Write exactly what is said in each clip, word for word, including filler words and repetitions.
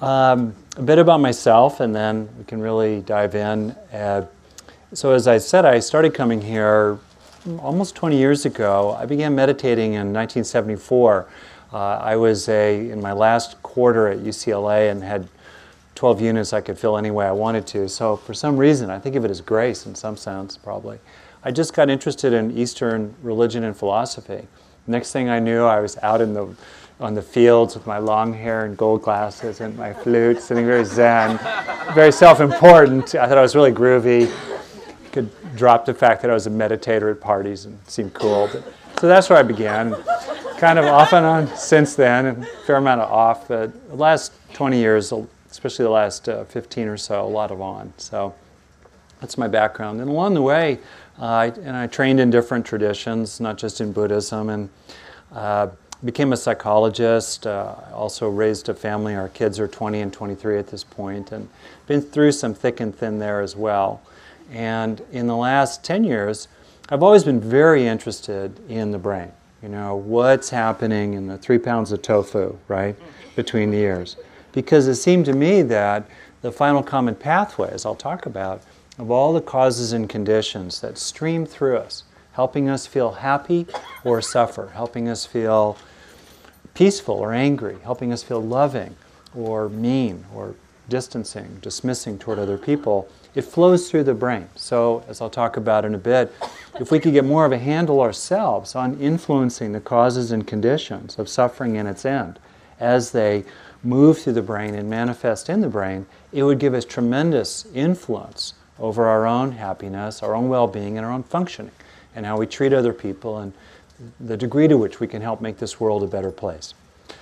Um, a bit about myself, and then we can really dive in. Uh, so as I said, I started coming here almost twenty years ago. I began meditating in nineteen seventy-four. Uh, I was a in my last quarter at U C L A and had twelve units I could fill any way I wanted to. So for some reason, I think of it as grace in some sense, probably. I just got interested in Eastern religion and philosophy. Next thing I knew, I was out in the on the fields with my long hair and gold glasses and my flute, sitting very zen, very self-important. I thought I was really groovy. Could drop the fact that I was a meditator at parties and seemed cool. But, so that's where I began. Kind of off and on since then, and a fair amount of off. The last twenty years, especially the last uh, fifteen or so, a lot of on. So that's my background. And along the way, uh, I, and I trained in different traditions, not just in Buddhism, and uh, became a psychologist. Uh, I also raised a family. Our kids are twenty and twenty-three at this point, and been through some thick and thin there as well. And in the last ten years, I've always been very interested in the brain. You know, what's happening in the three pounds of tofu, right, between the ears. Because it seemed to me that the final common pathway, as I'll talk about, of all the causes and conditions that stream through us, helping us feel happy or suffer, helping us feel peaceful or angry, helping us feel loving or mean or distancing, dismissing toward other people, it flows through the brain. So, as I'll talk about in a bit, if we could get more of a handle ourselves on influencing the causes and conditions of suffering and its end as they move through the brain and manifest in the brain, it would give us tremendous influence over our own happiness, our own well-being, and our own functioning, and how we treat other people, and the degree to which we can help make this world a better place.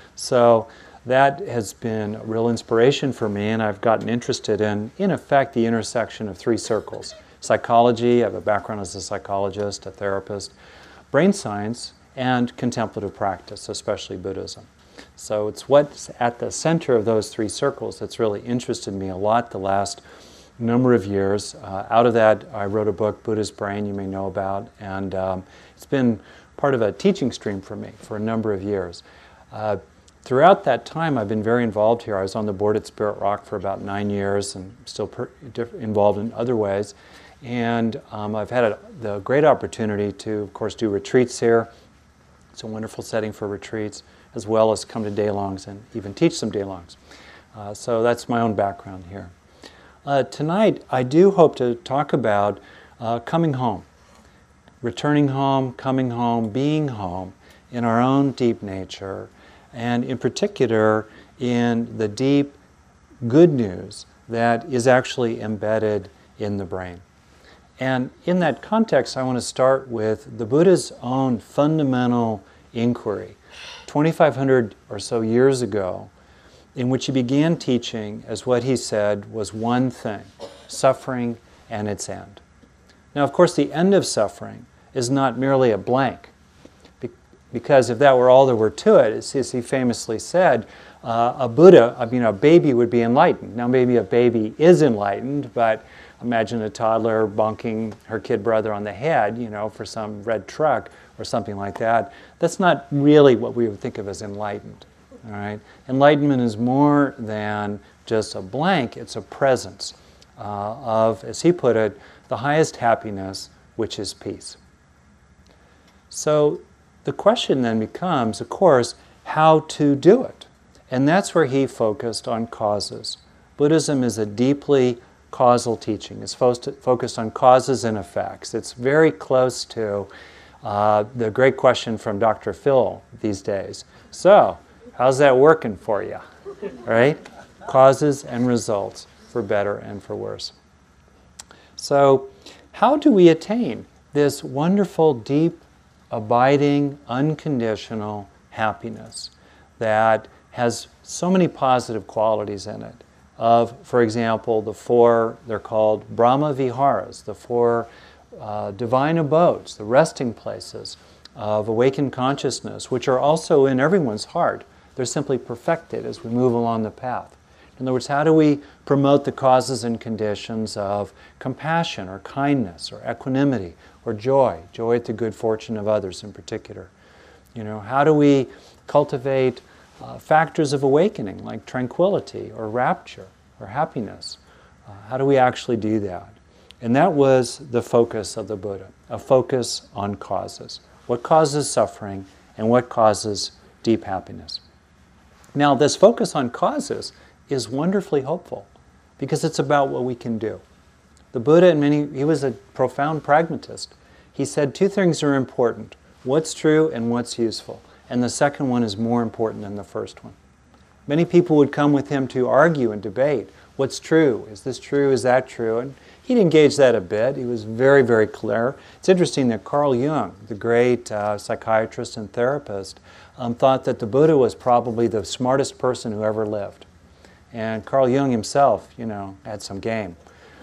So that has been a real inspiration for me, and I've gotten interested in, in effect, the intersection of three circles. Psychology, I have a background as a psychologist, a therapist, brain science, and contemplative practice, especially Buddhism. So it's what's at the center of those three circles that's really interested me a lot the last number of years. Uh, out of that, I wrote a book, Buddha's Brain, you may know about, and um, it's been part of a teaching stream for me for a number of years. Uh, throughout that time, I've been very involved here. I was on the board at Spirit Rock for about nine years and still per- diff- involved in other ways. And um, I've had a, the great opportunity to, of course, do retreats here. It's a wonderful setting for retreats, as well as come to day-longs and even teach some day-longs. Uh, so that's my own background here. Uh, tonight, I do hope to talk about uh, coming home, returning home, coming home, being home in our own deep nature, and in particular in the deep good news that is actually embedded in the brain. And in that context, I want to start with the Buddha's own fundamental inquiry, twenty-five hundred or so years ago, in which he began teaching as what he said was one thing, suffering and its end. Now, of course, the end of suffering is not merely a blank, because if that were all there were to it, as he famously said, uh, a Buddha, I mean, a baby would be enlightened. Now, maybe a baby is enlightened, but imagine a toddler bonking her kid brother on the head, you know, for some red truck or something like that. That's not really what we would think of as enlightened. All right? Enlightenment is more than just a blank. It's a presence uh, of, as he put it, the highest happiness, which is peace. So the question then becomes, of course, how to do it. And that's where he focused on causes. Buddhism is a deeply causal teaching. It's fo- focused on causes and effects. It's very close to uh, the great question from Doctor Phil these days. So, how's that working for you? Right? Causes and results, for better and for worse. So, how do we attain this wonderful, deep, abiding, unconditional happiness that has so many positive qualities in it? Of, for example, the four, they're called Brahma Viharas, the four uh, divine abodes, the resting places of awakened consciousness, which are also in everyone's heart. They're simply perfected as we move along the path. In other words, how do we promote the causes and conditions of compassion or kindness or equanimity or joy, joy at the good fortune of others in particular? You know, how do we cultivate uh, factors of awakening like tranquility or rapture or happiness. Uh, how do we actually do that? And that was the focus of the Buddha, a focus on causes. What causes suffering and what causes deep happiness? Now, this focus on causes is wonderfully hopeful because it's about what we can do. The Buddha, in many, he was a profound pragmatist. He said two things are important, what's true and what's useful. And the second one is more important than the first one. Many people would come with him to argue and debate. What's true? Is this true? Is that true? And he'd engage that a bit. He was very, very clear. It's interesting that Carl Jung, the great uh, psychiatrist and therapist, um, thought that the Buddha was probably the smartest person who ever lived. And Carl Jung himself, you know, had some game.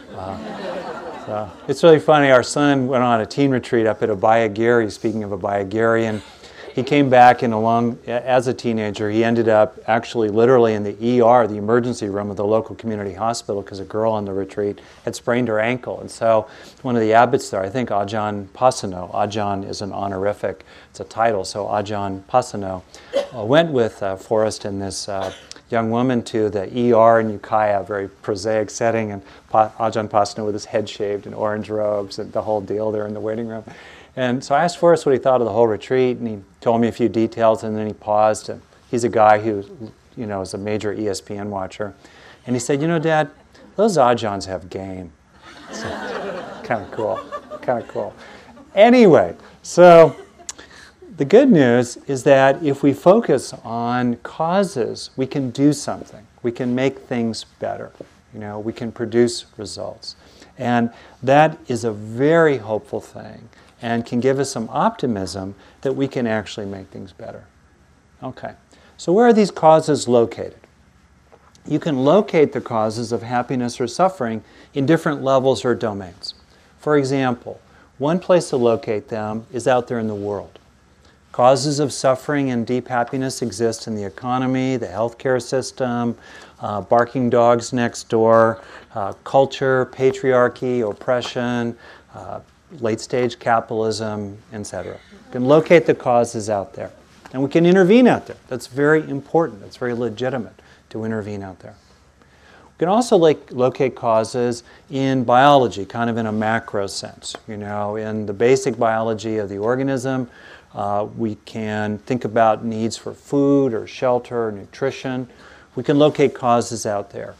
Uh, so it's really funny. Our son went on a teen retreat up at Abhayagiri, speaking of Abhayagiri, and he came back and along, as a teenager, he ended up actually literally in the E R, the emergency room of the local community hospital, because a girl on the retreat had sprained her ankle. And so one of the abbots there, I think Ajahn Pasano, Ajahn is an honorific, it's a title, so Ajahn Pasano, uh, went with uh, Forrest and this uh, young woman to the E R in Ukiah, a very prosaic setting, and pa- Ajahn Pasano with his head shaved in orange robes and the whole deal there in the waiting room. And so I asked Forrest what he thought of the whole retreat, and he told me a few details, and then he paused. And he's a guy who, you know, is a major E S P N watcher. And he said, you know, Dad, those Ajahns have game. So, kind of cool, kind of cool. Anyway, so the good news is that if we focus on causes, we can do something. We can make things better. You know, we can produce results. And that is a very hopeful thing, and can give us some optimism that we can actually make things better. Okay, so where are these causes located? You can locate the causes of happiness or suffering in different levels or domains. For example, one place to locate them is out there in the world. Causes of suffering and deep happiness exist in the economy, the healthcare system, uh, barking dogs next door, uh, culture, patriarchy, oppression, uh, late-stage capitalism, et cetera. We can locate the causes out there. And we can intervene out there. That's very important. It's very legitimate to intervene out there. We can also like, locate causes in biology, kind of in a macro sense. You know, in the basic biology of the organism, uh, we can think about needs for food or shelter, nutrition. We can locate causes out there.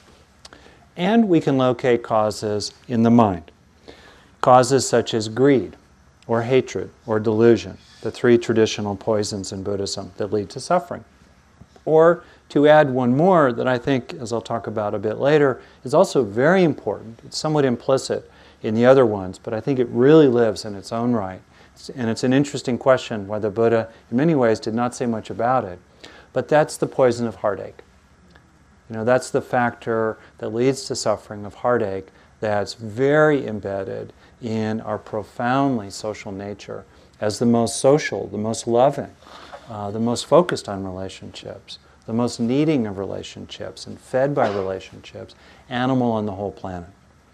And we can locate causes in the mind. Causes such as greed, or hatred, or delusion, the three traditional poisons in Buddhism that lead to suffering. Or, to add one more that I think, as I'll talk about a bit later, is also very important. It's somewhat implicit in the other ones, but I think it really lives in its own right. And it's an interesting question why the Buddha, in many ways, did not say much about it. But that's the poison of heartache. You know, that's the factor that leads to suffering of heartache that's very embedded in our profoundly social nature as the most social, the most loving, uh, the most focused on relationships, the most needing of relationships and fed by relationships, animal on the whole planet.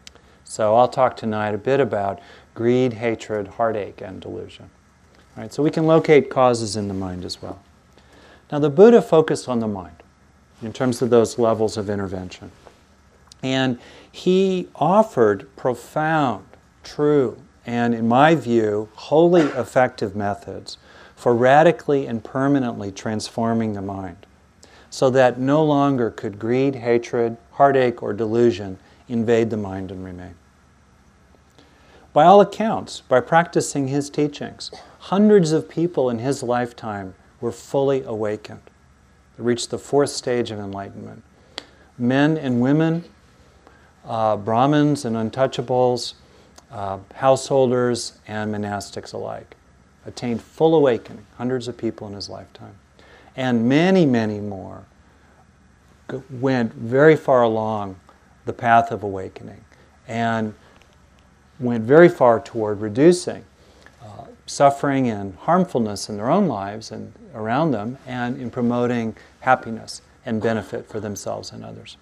So I'll talk tonight a bit about greed, hatred, heartache, and delusion. All right, so we can locate causes in the mind as well. Now the Buddha focused on the mind in terms of those levels of intervention. And he offered profound, true, and in my view, wholly effective methods for radically and permanently transforming the mind so that no longer could greed, hatred, heartache, or delusion invade the mind and remain. By all accounts, by practicing his teachings, hundreds of people in his lifetime were fully awakened. They reached the fourth stage of enlightenment. Men and women, uh, Brahmins and untouchables, uh, householders and monastics alike, attained full awakening, hundreds of people in his lifetime. And many, many more went very far along the path of awakening and went very far toward reducing uh, suffering and harmfulness in their own lives and around them, and in promoting happiness and benefit for themselves and others.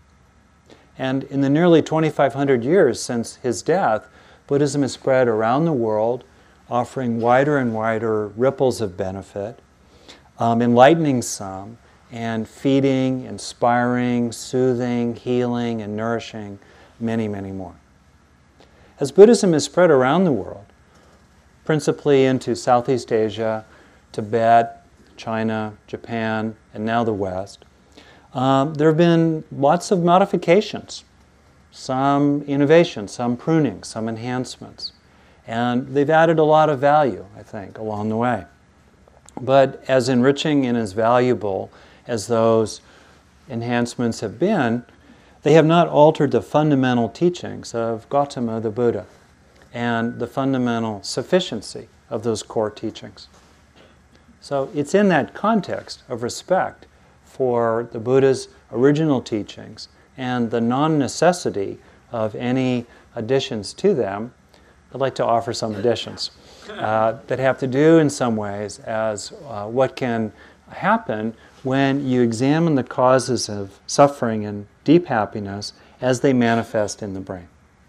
And in the nearly twenty-five hundred years since his death, Buddhism has spread around the world, offering wider and wider ripples of benefit, um, enlightening some, and feeding, inspiring, soothing, healing, and nourishing many, many more. As Buddhism has spread around the world, principally into Southeast Asia, Tibet, China, Japan, and now the West, um, there have been lots of modifications, some innovations, some pruning, some enhancements. And they've added a lot of value, I think, along the way. But as enriching and as valuable as those enhancements have been, they have not altered the fundamental teachings of Gautama the Buddha and the fundamental sufficiency of those core teachings. So it's in that context of respect for the Buddha's original teachings and the non-necessity of any additions to them, I'd like to offer some additions uh, that have to do in some ways as uh, what can happen when you examine the causes of suffering and deep happiness as they manifest in the brain.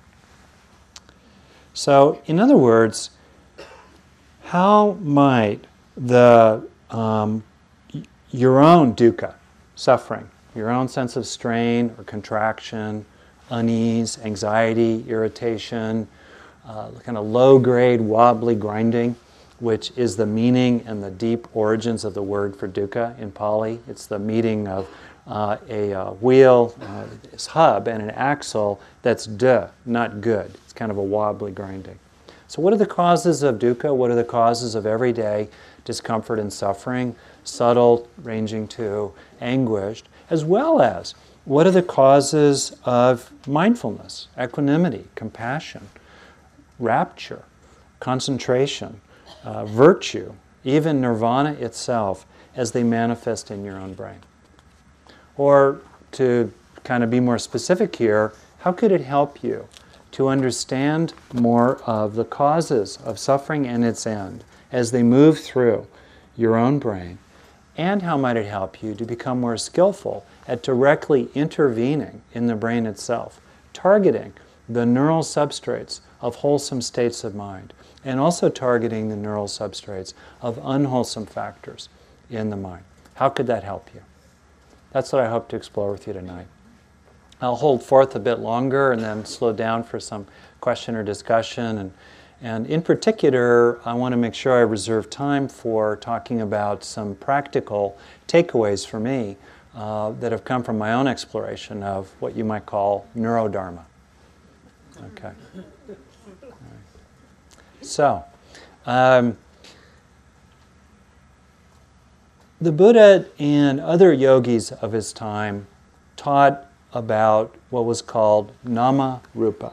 So, in other words, how might the um, your own dukkha, suffering, your own sense of strain or contraction, unease, anxiety, irritation, uh, kind of low-grade wobbly grinding, which is the meaning and the deep origins of the word for dukkha in Pali. It's the meeting of uh, a uh, wheel, uh, its hub, and an axle that's duh, not good. It's kind of a wobbly grinding. So what are the causes of dukkha? What are the causes of everyday discomfort and suffering? Subtle, ranging to anguished, as well as what are the causes of mindfulness, equanimity, compassion, rapture, concentration, uh, virtue, even nirvana itself as they manifest in your own brain? Or to kind of be more specific here, how could it help you to understand more of the causes of suffering and its end as they move through your own brain? And how might it help you to become more skillful at directly intervening in the brain itself, targeting the neural substrates of wholesome states of mind, and also targeting the neural substrates of unwholesome factors in the mind? How could that help you? That's what I hope to explore with you tonight. I'll hold forth a bit longer and then slow down for some question or discussion. And, and in particular, I want to make sure I reserve time for talking about some practical takeaways for me uh, that have come from my own exploration of what you might call neurodharma. Okay. All right. So, um, the Buddha and other yogis of his time taught about what was called nama rupa.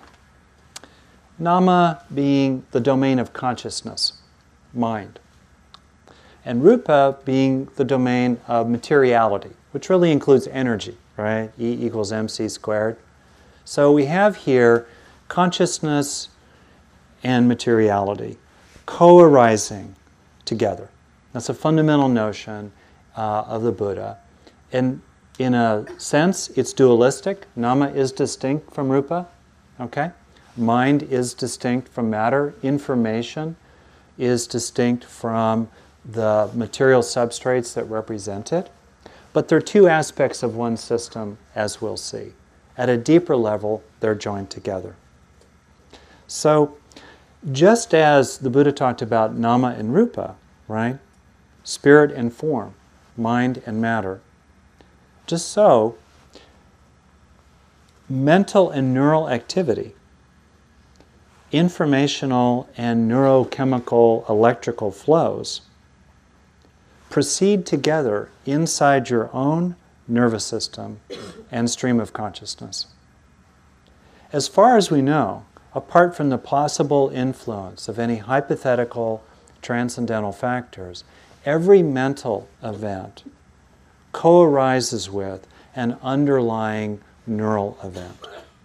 Nama being the domain of consciousness, mind, and rupa being the domain of materiality, which really includes energy, right? E equals mc squared. So we have here consciousness and materiality co-arising together. That's a fundamental notion uh, of the Buddha. And in a sense, it's dualistic. Nama is distinct from rupa, okay? Mind is distinct from matter. Information is distinct from the material substrates that represent it. But they're two aspects of one system, as we'll see. At a deeper level, they're joined together. So, just as the Buddha talked about nama and rupa, right? Spirit and form, mind and matter. Just so, mental and neural activity, informational and neurochemical electrical flows proceed together inside your own nervous system and stream of consciousness. As far as we know, apart from the possible influence of any hypothetical transcendental factors, every mental event co-arises with an underlying neural event.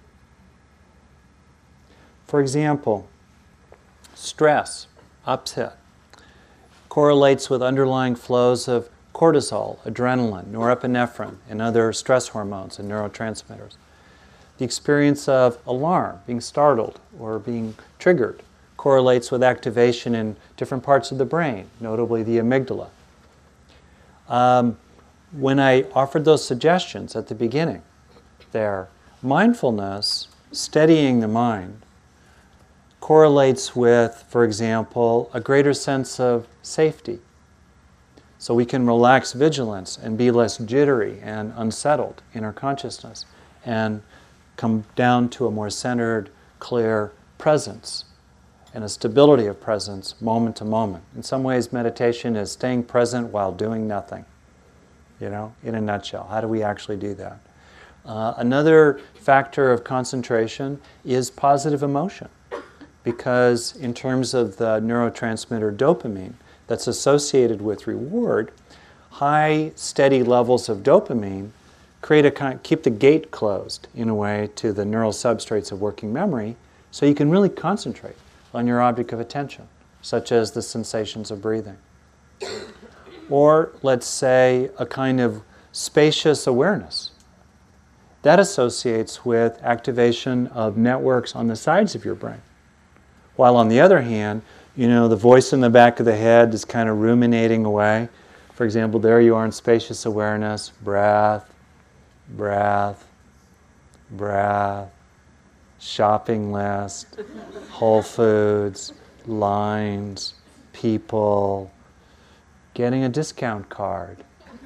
For example, stress, upset, correlates with underlying flows of cortisol, adrenaline, norepinephrine, and other stress hormones and neurotransmitters. The experience of alarm, being startled or being triggered, correlates with activation in different parts of the brain, notably the amygdala. Um, when I offered those suggestions at the beginning there, mindfulness, steadying the mind, correlates with, for example, a greater sense of safety. So we can relax vigilance and be less jittery and unsettled in our consciousness and come down to a more centered, clear presence and a stability of presence moment to moment. In some ways, meditation is staying present while doing nothing, you know, in a nutshell. How do we actually do that? Uh, another factor of concentration is positive emotion, because in terms of the neurotransmitter dopamine that's associated with reward, high, steady levels of dopamine create a kind, keep the gate closed in a way to the neural substrates of working memory, so you can really concentrate on your object of attention, such as the sensations of breathing. Or, let's say, a kind of spacious awareness. That associates with activation of networks on the sides of your brain. While on the other hand, you know, the voice in the back of the head is kind of ruminating away. For example, there you are in spacious awareness, breath, breath, breath, shopping list, Whole Foods, lines, people, getting a discount card,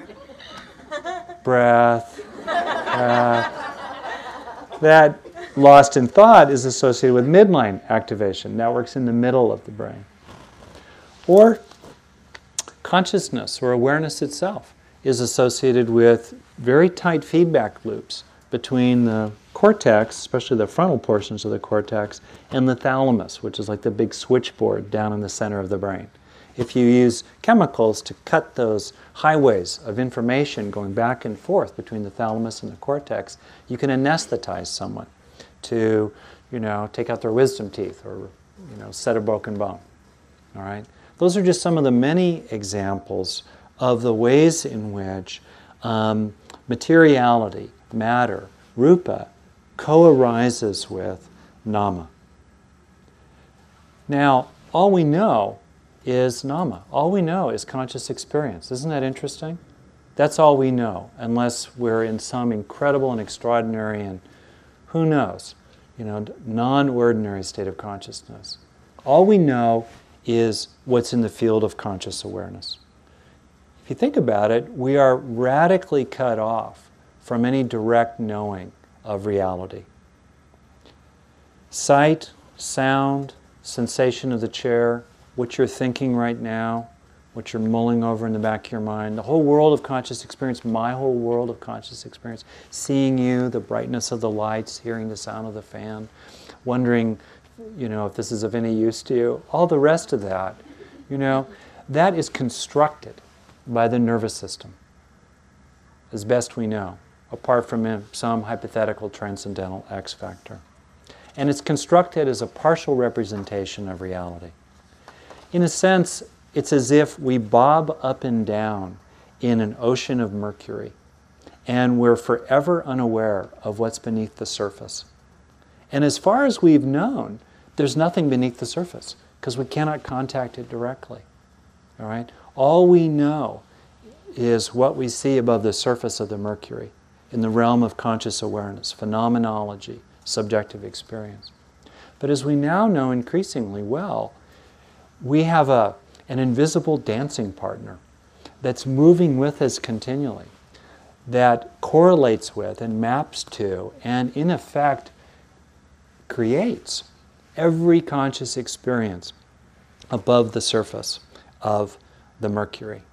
breath, breath. That lost in thought is associated with midline activation, networks in the middle of the brain. Or consciousness or awareness itself is associated with very tight feedback loops between the cortex, especially the frontal portions of the cortex, and the thalamus, which is like the big switchboard down in the center of the brain. If you use chemicals to cut those highways of information going back and forth between the thalamus and the cortex, you can anesthetize someone to, you know, take out their wisdom teeth or, you know, set a broken bone. All right? Those are just some of the many examples of the ways in which um, materiality, matter, rupa, co-arises with nama. Now, all we know is nama. All we know is conscious experience. Isn't that interesting? That's all we know, unless we're in some incredible and extraordinary and who knows, you know, non-ordinary state of consciousness. All we know is what's in the field of conscious awareness. If you think about it, we are radically cut off from any direct knowing of reality. Sight, sound, sensation of the chair, what you're thinking right now, what you're mulling over in the back of your mind, the whole world of conscious experience, my whole world of conscious experience, seeing you, the brightness of the lights, hearing the sound of the fan, wondering, you know, if this is of any use to you, all the rest of that, you know, that is constructed by the nervous system, as best we know, apart from some hypothetical transcendental X factor. And it's constructed as a partial representation of reality. In a sense, it's as if we bob up and down in an ocean of mercury, and we're forever unaware of what's beneath the surface. And as far as we've known, there's nothing beneath the surface, because we cannot contact it directly. All right? All we know is what we see above the surface of the mercury in the realm of conscious awareness, phenomenology, subjective experience. But as we now know increasingly well, we have a, an invisible dancing partner that's moving with us continually, that correlates with and maps to and in effect creates every conscious experience above the surface of the mercury.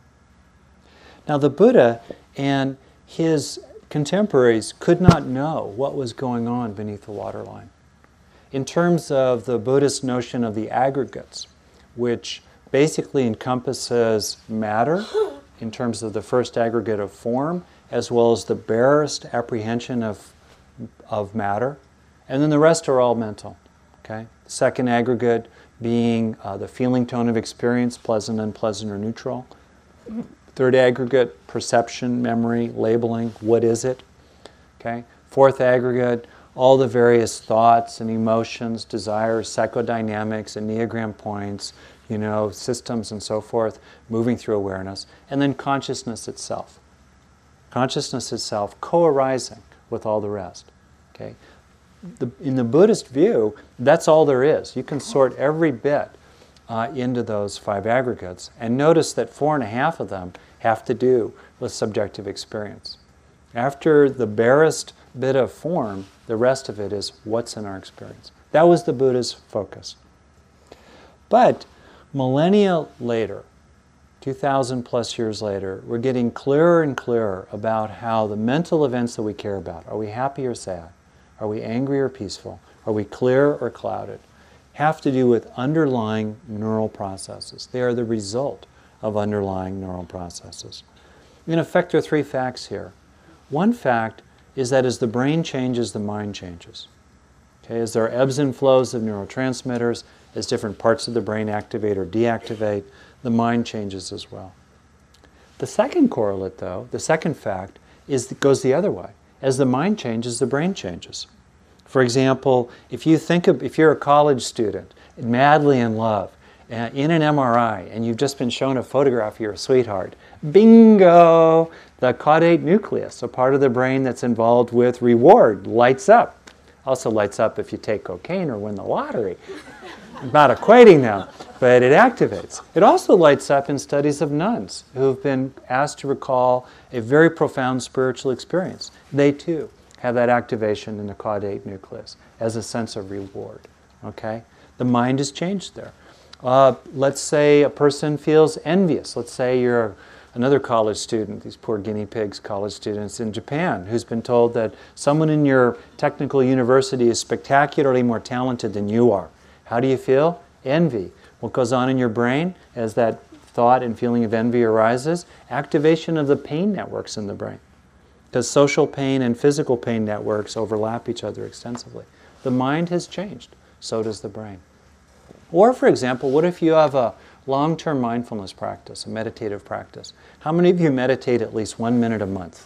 Now the Buddha and his contemporaries could not know what was going on beneath the waterline. In terms of the Buddhist notion of the aggregates, which basically encompasses matter in terms of the first aggregate of form, as well as the barest apprehension of, of matter, and then the rest are all mental. Okay? Second aggregate being uh, the feeling tone of experience, pleasant, unpleasant, or neutral. Third aggregate, perception, memory, labeling, what is it? Okay? Fourth aggregate, all the various thoughts and emotions, desires, psychodynamics, enneagram points, you know, systems and so forth, moving through awareness. And then consciousness itself, consciousness itself co-arising with all the rest. Okay? The, in the Buddhist view, that's all there is. You can sort every bit uh, into those five aggregates, and notice that four and a half of them have to do with subjective experience. After the barest bit of form, the rest of it is what's in our experience. That was the Buddha's focus. But millennia later, two thousand plus years later, we're getting clearer and clearer about how the mental events that we care about, are we happy or sad? Are we angry or peaceful? Are we clear or clouded? Have to do with underlying neural processes. They are the result of underlying neural processes. In effect, there are three facts here. One fact is that as the brain changes, the mind changes. Okay, as there are ebbs and flows of neurotransmitters, as different parts of the brain activate or deactivate, the mind changes as well. The second correlate, though, the second fact, is that goes the other way. As the mind changes, the brain changes. For example, if you think of, if you're a college student, madly in love, uh, in an M R I, and you've just been shown a photograph of your sweetheart, bingo! The caudate nucleus, a part of the brain that's involved with reward, lights up. Also lights up if you take cocaine or win the lottery. I'm not equating them, but it activates. It also lights up in studies of nuns who've been asked to recall a very profound spiritual experience. They too have that activation in the caudate nucleus as a sense of reward. Okay? The mind is changed there. Uh, let's say a person feels envious. Let's say you're another college student, these poor guinea pigs, college students in Japan, who's been told that someone in your technical university is spectacularly more talented than you are. How do you feel? Envy. What goes on in your brain as that thought and feeling of envy arises? Activation of the pain networks in the brain. Because social pain and physical pain networks overlap each other extensively. The mind has changed. So does the brain. Or, for example, what if you have a long-term mindfulness practice, a meditative practice? How many of you meditate at least one minute a month?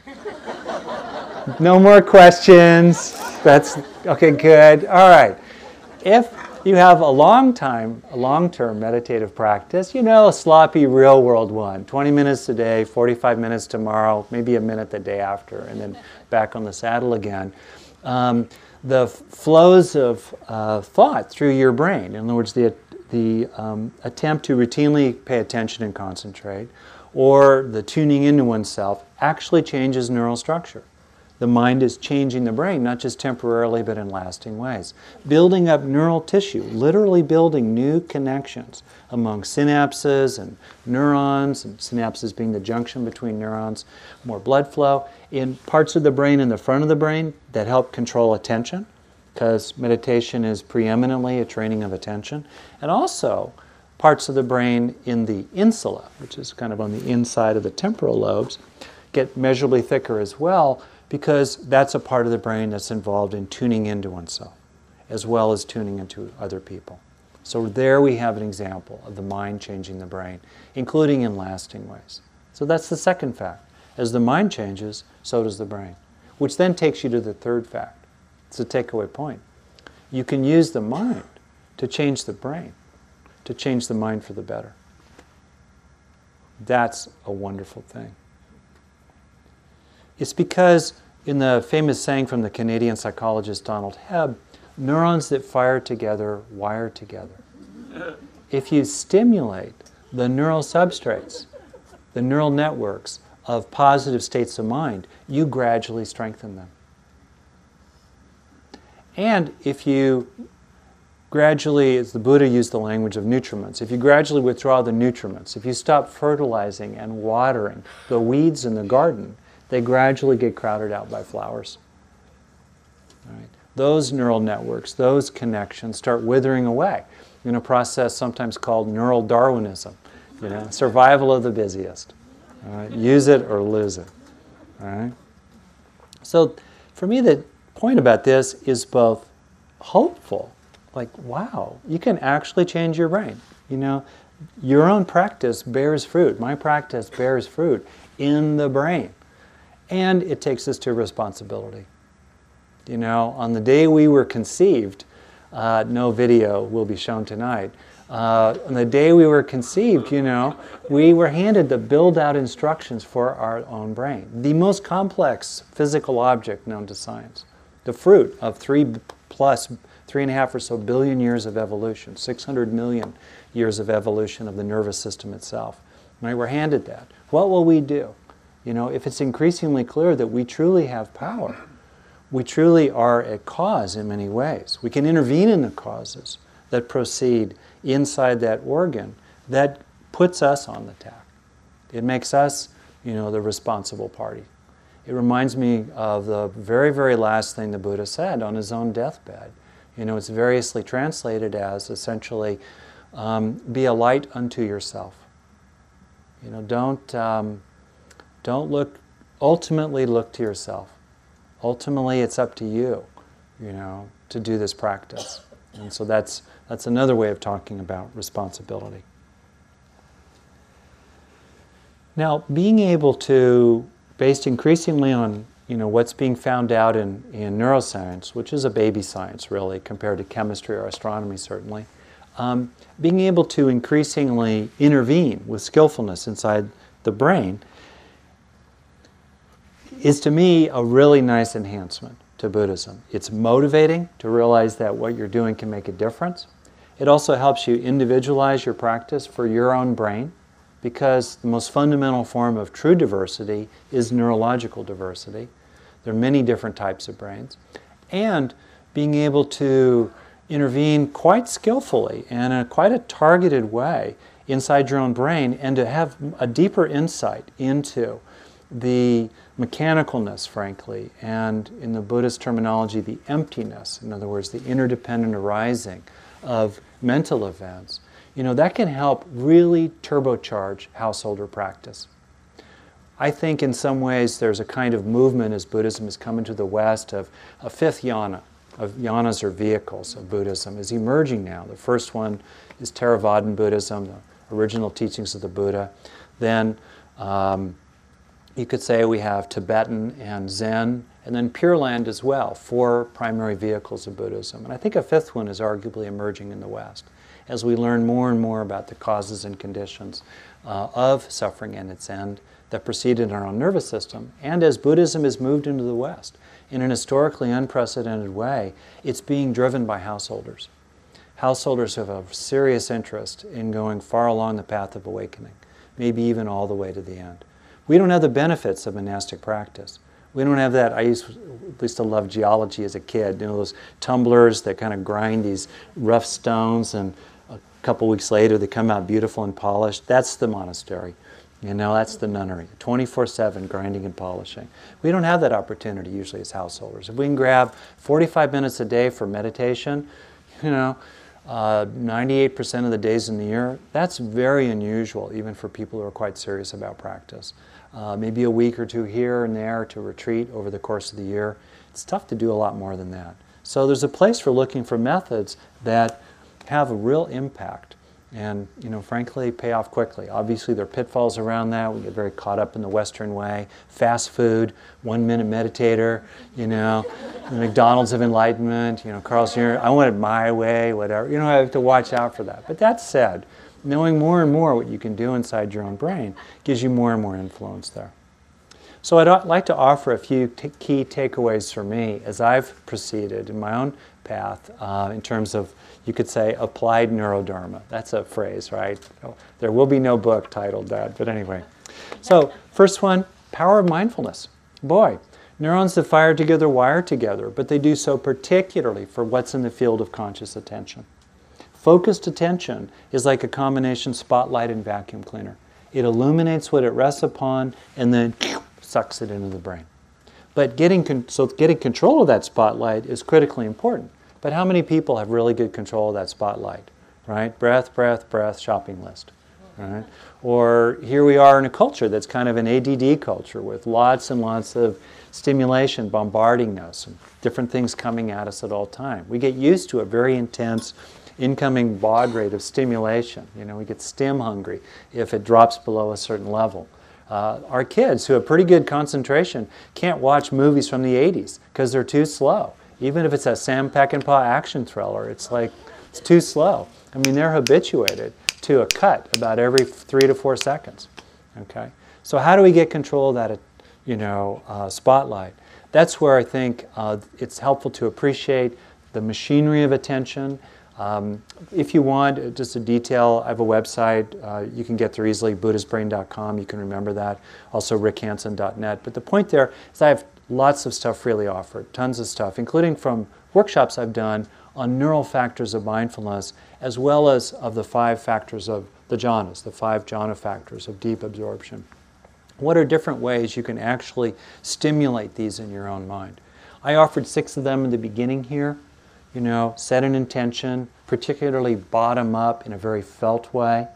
No more questions. That's, okay, good. All right. If you have a long time, a long-term meditative practice, you know, a sloppy real-world one, twenty minutes a day, forty-five minutes tomorrow, maybe a minute the day after, and then back on the saddle again. Um, the f- flows of uh, thought through your brain, in other words, the, the um, attempt to routinely pay attention and concentrate, or the tuning into oneself, actually changes neural structure. The mind is changing the brain, not just temporarily, but in lasting ways. Building up neural tissue, literally building new connections among synapses and neurons, and synapses being the junction between neurons, more blood flow, in parts of the brain in the front of the brain that help control attention, because meditation is preeminently a training of attention, and also parts of the brain in the insula, which is kind of on the inside of the temporal lobes, get measurably thicker as well, because that's a part of the brain that's involved in tuning into oneself, as well as tuning into other people. So there we have an example of the mind changing the brain, including in lasting ways. So that's the second fact. As the mind changes, so does the brain. Which then takes you to the third fact. It's a takeaway point. You can use the mind to change the brain, to change the mind for the better. That's a wonderful thing. It's because, in the famous saying from the Canadian psychologist Donald Hebb, neurons that fire together wire together. If you stimulate the neural substrates, the neural networks of positive states of mind, you gradually strengthen them. And if you gradually, as the Buddha used the language of nutriments, if you gradually withdraw the nutriments, if you stop fertilizing and watering the weeds in the garden, they gradually get crowded out by flowers. All right. Those neural networks, those connections start withering away in a process sometimes called neural Darwinism, you know, survival of the busiest. All right. Use it or lose it. All right. So for me, the point about this is both hopeful, like, wow, you can actually change your brain. You know, your own practice bears fruit. My practice bears fruit in the brain. And it takes us to responsibility. You know, on the day we were conceived, uh, no video will be shown tonight, Uh, on the day we were conceived, you know, we were handed the build-out instructions for our own brain. The most complex physical object known to science. The fruit of three plus, three and a half or so billion years of evolution, six hundred million years of evolution of the nervous system itself. Right? We're handed that. What will we do? You know, if it's increasingly clear that we truly have power, we truly are a cause in many ways. We can intervene in the causes that proceed inside that organ. That puts us on the tack. It makes us, you know, the responsible party. It reminds me of the very, very last thing the Buddha said on his own deathbed. You know, it's variously translated as essentially, um, be a light unto yourself. You know, don't, um, don't look, ultimately look to yourself. Ultimately, it's up to you, you know, to do this practice. And so that's, that's another way of talking about responsibility. Now, being able to, based increasingly on, you know, what's being found out in, in neuroscience, which is a baby science really compared to chemistry or astronomy certainly, um, being able to increasingly intervene with skillfulness inside the brain is to me a really nice enhancement to Buddhism. It's motivating to realize that what you're doing can make a difference. It also helps you individualize your practice for your own brain, because the most fundamental form of true diversity is neurological diversity. There are many different types of brains. And being able to intervene quite skillfully and in a quite a targeted way inside your own brain, and to have a deeper insight into the mechanicalness, frankly, and in the Buddhist terminology, the emptiness, in other words, the interdependent arising of mental events, you know, that can help really turbocharge householder practice. I think in some ways there's a kind of movement as Buddhism has come into the West of a fifth yana, of yanas or vehicles of Buddhism is emerging now. The first one is Theravadan Buddhism, the original teachings of the Buddha. Then um, you could say we have Tibetan and Zen, and then Pure Land as well, four primary vehicles of Buddhism. And I think a fifth one is arguably emerging in the West as we learn more and more about the causes and conditions uh, of suffering and its end that proceed in our own nervous system. And as Buddhism has moved into the West in an historically unprecedented way, it's being driven by householders. Householders who have a serious interest in going far along the path of awakening, maybe even all the way to the end. We don't have the benefits of monastic practice. We don't have that. I used, at least to love geology as a kid, you know, those tumblers that kind of grind these rough stones, and a couple weeks later they come out beautiful and polished. That's the monastery. You know, that's the nunnery, twenty-four seven grinding and polishing. We don't have that opportunity usually as householders. If we can grab forty-five minutes a day for meditation, you know, uh, ninety-eight percent of the days in the year, that's very unusual even for people who are quite serious about practice. Uh, maybe a week or two here and there to retreat over the course of the year. It's tough to do a lot more than that. So there's a place for looking for methods that have a real impact and, you know, frankly, pay off quickly. Obviously, there are pitfalls around that. We get very caught up in the Western way. Fast food, one-minute meditator, you know, the McDonald's of enlightenment, you know, Carl's Junior, I want it my way, whatever. You know, I have to watch out for that. But that said, knowing more and more what you can do inside your own brain gives you more and more influence there. So I'd like to offer a few t- key takeaways for me as I've proceeded in my own path uh, in terms of, you could say, applied neurodharma. That's a phrase, right? There will be no book titled that, but anyway. So first one, power of mindfulness. Boy, neurons that fire together wire together, but they do so particularly for what's in the field of conscious attention. Focused attention is like a combination spotlight and vacuum cleaner. It illuminates what it rests upon and then sucks it into the brain. But getting con- so getting control of that spotlight is critically important. But how many people have really good control of that spotlight, right? Breath, breath, breath, shopping list, right? Or here we are in a culture that's kind of an A D D culture with lots and lots of stimulation bombarding us and different things coming at us at all time. We get used to a very intense incoming baud rate of stimulation. You know, we get stim hungry if it drops below a certain level. Uh, our kids who have pretty good concentration can't watch movies from the eighties because they're too slow. Even if it's a Sam Peckinpah action thriller, it's like It's too slow. I mean, they're habituated to a cut about every three to four seconds. Okay, so how do we get control of that, you know, uh, spotlight? That's where I think uh, it's helpful to appreciate the machinery of attention. Um, if you want just a detail, I have a website uh, you can get there easily, buddhist brain dot com. You can remember that. Also rick hanson dot net. But the point there is I have lots of stuff freely offered, tons of stuff, including from workshops I've done on neural factors of mindfulness, as well as of the five factors of the jhanas, the five jhana factors of deep absorption. What are different ways you can actually stimulate these in your own mind? I offered six of them in the beginning here. You know, set an intention, particularly bottom up in a very felt way.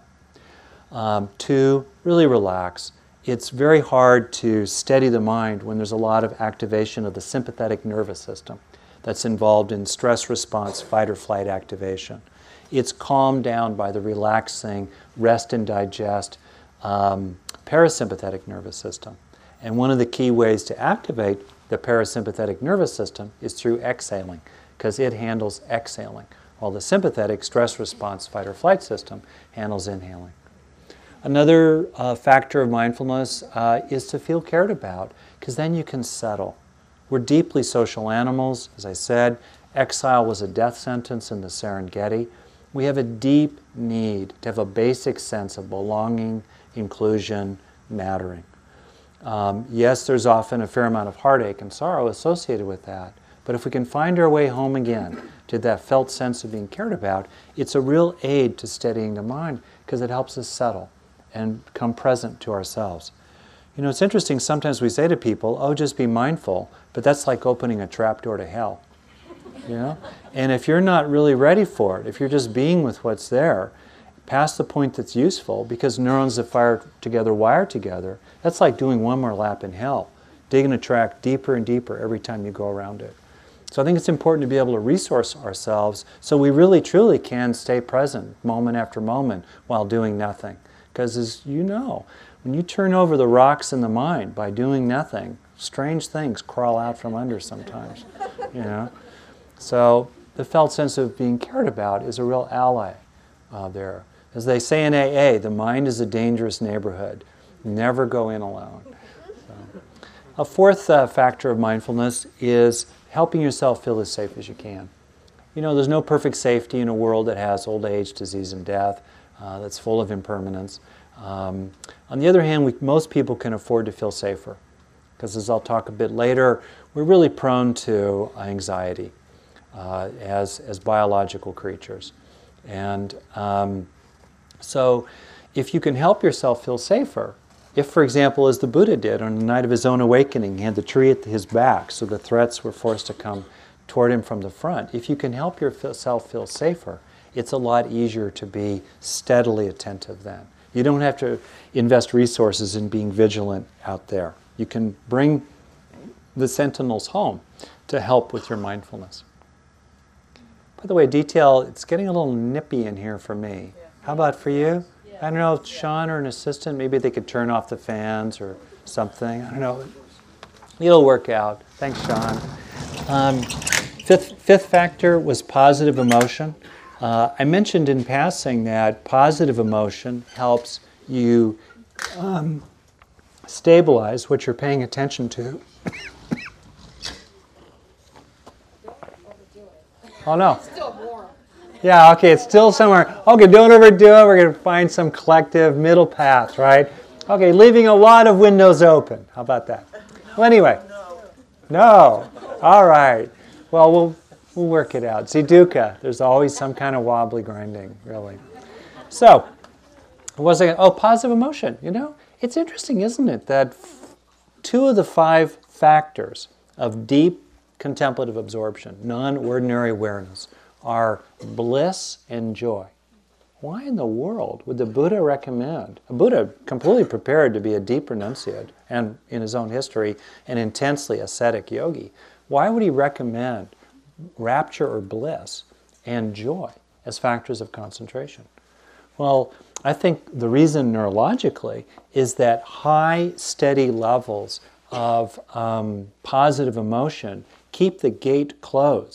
Um, two, really relax. It's very hard to steady the mind when there's a lot of activation of the sympathetic nervous system that's involved in stress response, fight or flight activation. It's calmed down by the relaxing, rest and digest, um, parasympathetic nervous system. And one of the key ways to activate the parasympathetic nervous system is through exhaling, because it handles exhaling, while the sympathetic stress response fight or flight system handles inhaling. Another uh, factor of mindfulness uh, is to feel cared about, because then you can settle. We're deeply social animals. As I said, exile was a death sentence in the Serengeti. We have a deep need to have a basic sense of belonging, inclusion, mattering. Um, yes, there's often a fair amount of heartache and sorrow associated with that. But if we can find our way home again to that felt sense of being cared about, it's a real aid to steadying the mind because it helps us settle and come present to ourselves. You know, it's interesting, sometimes we say to people, oh, just be mindful, but that's like opening a trapdoor to hell. You know? And if you're not really ready for it, if you're just being with what's there, past the point that's useful, because neurons that fire together wire together, that's like doing one more lap in hell, digging a track deeper and deeper every time you go around it. So I think it's important to be able to resource ourselves so we really truly can stay present moment after moment while doing nothing. Because as you know, when you turn over the rocks in the mind by doing nothing, strange things crawl out from under sometimes. You know? So the felt sense of being cared about is a real ally uh, there. As they say in A A, the mind is a dangerous neighborhood. Never go in alone. So. A fourth uh, factor of mindfulness is helping yourself feel as safe as you can. You know, there's no perfect safety in a world that has old age, disease, and death, uh, that's full of impermanence. Um, on the other hand, we, most people can afford to feel safer, because as I'll talk a bit later, we're really prone to anxiety uh, as, as biological creatures. And um, so if you can help yourself feel safer, if, for example, as the Buddha did on the night of his own awakening, he had the tree at his back, so the threats were forced to come toward him from the front. If you can help yourself feel safer, it's a lot easier to be steadily attentive then. You don't have to invest resources in being vigilant out there. You can bring the sentinels home to help with your mindfulness. By the way, detail, it's getting a little nippy in here for me. How about for you? I don't know, if Sean or an assistant, maybe they could turn off the fans or something. I don't know. It'll work out. Thanks, Sean. Um, fifth, fifth factor was positive emotion. Uh, I mentioned in passing that positive emotion helps you um, stabilize what you're paying attention to. Oh, no. Yeah, okay, it's still somewhere. Okay, don't overdo it. We're going to find some collective middle path, right? Okay, leaving a lot of windows open. How about that? Well, anyway. No. All right. Well, we'll we'll work it out. See, dukkha, there's always some kind of wobbly grinding, really. So, what was I? Oh, positive emotion. You know, it's interesting, isn't it, that two of the five factors of deep contemplative absorption, non-ordinary awareness, are bliss and joy. Why in the world would the Buddha recommend, a Buddha completely prepared to be a deep renunciate and in his own history an intensely ascetic yogi, why would he recommend rapture or bliss and joy as factors of concentration? Well, I think the reason neurologically is that high, steady levels of um, positive emotion keep the gate closed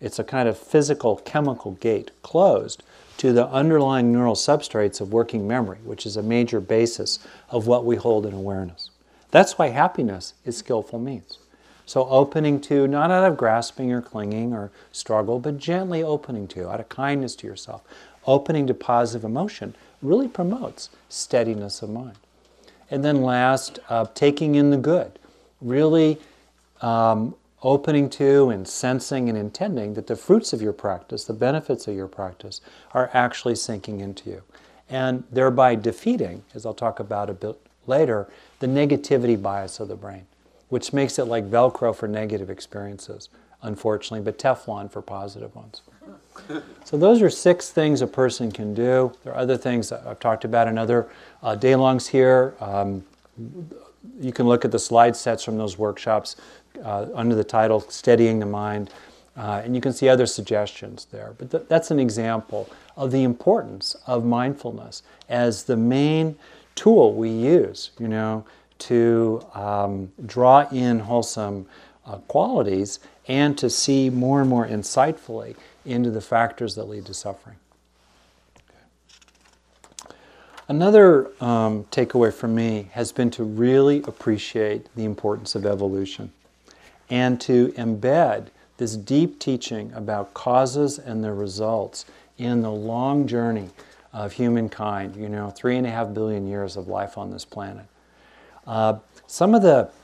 It's a kind of physical chemical gate closed to the underlying neural substrates of working memory, which is a major basis of what we hold in awareness. That's why happiness is skillful means. So opening to, not out of grasping or clinging or struggle, but gently opening to, out of kindness to yourself, opening to positive emotion really promotes steadiness of mind. And then last, uh, taking in the good, really um, opening to and sensing and intending that the fruits of your practice, the benefits of your practice, are actually sinking into you. And thereby defeating, as I'll talk about a bit later, the negativity bias of the brain, which makes it like Velcro for negative experiences, unfortunately, but Teflon for positive ones. So those are six things a person can do. There are other things that I've talked about in other uh, day-longs here. Um, you can look at the slide sets from those workshops uh, under the title, Steadying the Mind, uh, and you can see other suggestions there. But th- that's an example of the importance of mindfulness as the main tool we use, you know, to um, draw in wholesome uh, qualities and to see more and more insightfully into the factors that lead to suffering. Okay. Another um, takeaway for me has been to really appreciate the importance of evolution and to embed this deep teaching about causes and their results in the long journey of humankind, you know, three and a half billion years of life on this planet. Uh, some of the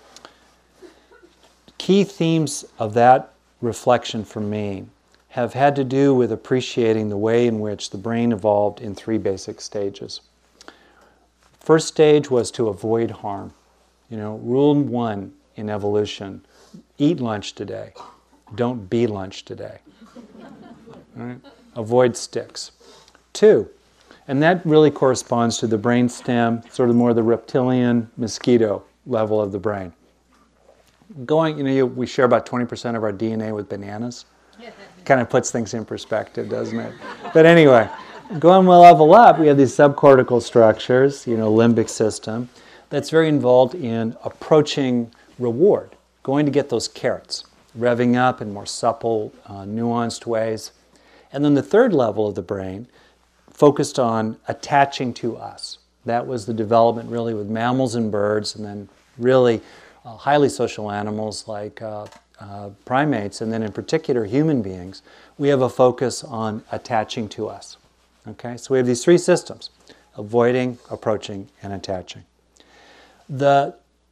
key themes of that reflection for me have had to do with appreciating the way in which the brain evolved in three basic stages. First stage was to avoid harm. You know, rule one in evolution, eat lunch today, don't be lunch today. All right? Avoid sticks. Two, and that really corresponds to the brain stem, sort of more the reptilian mosquito level of the brain. Going, you know, you, we share about twenty percent of our D N A with bananas. Kind of puts things in perspective, doesn't it? But anyway, going well level up, we have these subcortical structures, you know, limbic system, that's very involved in approaching reward, going to get those carrots, revving up in more supple, uh, nuanced ways. And then the third level of the brain focused on attaching to us. That was the development really with mammals and birds, and then really uh, highly social animals like uh, uh, primates, and then in particular human beings. We have a focus on attaching to us. Okay, so we have these three systems: avoiding, approaching, and attaching. The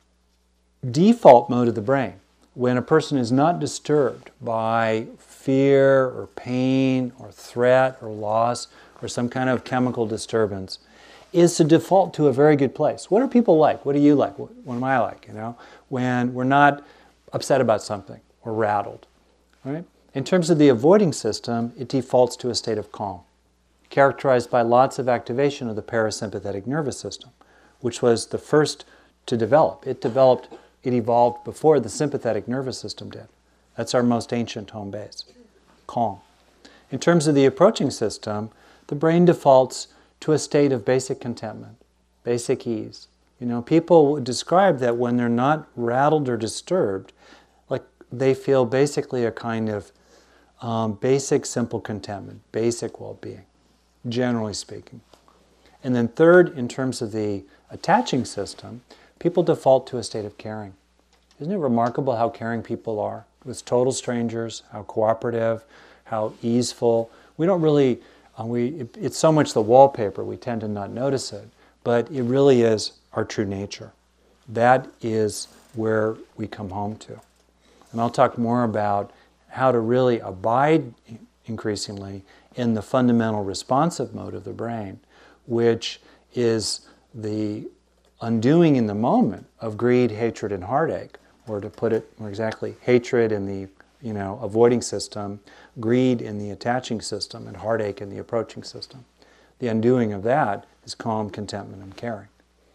default mode of the brain, when a person is not disturbed by fear or pain or threat or loss or some kind of chemical disturbance, is to default to a very good place. What are people like? What do you like? What, what am I like? You know, when we're not upset about something or rattled. Right? In terms of the avoiding system, it defaults to a state of calm, characterized by lots of activation of the parasympathetic nervous system, which was the first to develop. It developed, it evolved before the sympathetic nervous system did. That's our most ancient home base. Calm. In terms of the approaching system, the brain defaults to a state of basic contentment, basic ease. You know, people would describe that when they're not rattled or disturbed, like they feel basically a kind of um, basic simple contentment, basic well-being, generally speaking. And then third, in terms of the attaching system, people default to a state of caring. Isn't it remarkable how caring people are with total strangers, how cooperative, how easeful? We don't really, uh, we it, it's so much the wallpaper, we tend to not notice it, but it really is our true nature. That is where we come home to. And I'll talk more about how to really abide increasingly in the fundamental responsive mode of the brain, which is the undoing in the moment of greed, hatred, and heartache, or to put it more exactly, hatred in the you know avoiding system, greed in the attaching system, and heartache in the approaching system. The undoing of that is calm, contentment, and caring.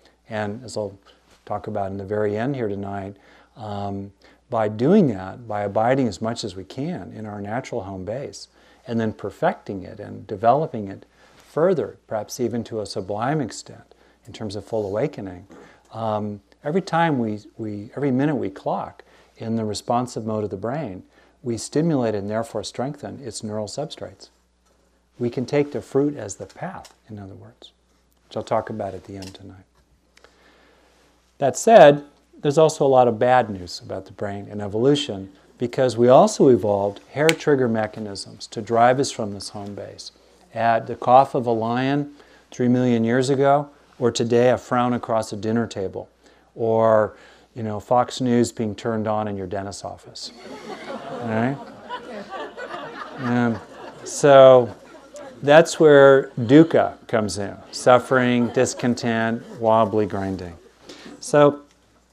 And as I'll talk about in the very end here tonight, um, by doing that, by abiding as much as we can in our natural home base, and then perfecting it and developing it further, perhaps even to a sublime extent, in terms of full awakening, um, every time we, we, every minute we clock in the responsive mode of the brain, we stimulate and therefore strengthen its neural substrates. We can take the fruit as the path, in other words, which I'll talk about at the end tonight. That said, there's also a lot of bad news about the brain and evolution, because we also evolved hair trigger mechanisms to drive us from this home base. At the cough of a lion three million years ago, or today a frown across a dinner table, or you know, Fox News being turned on in your dentist's office. All right? And so that's where dukkha comes in. Suffering, discontent, wobbly grinding. So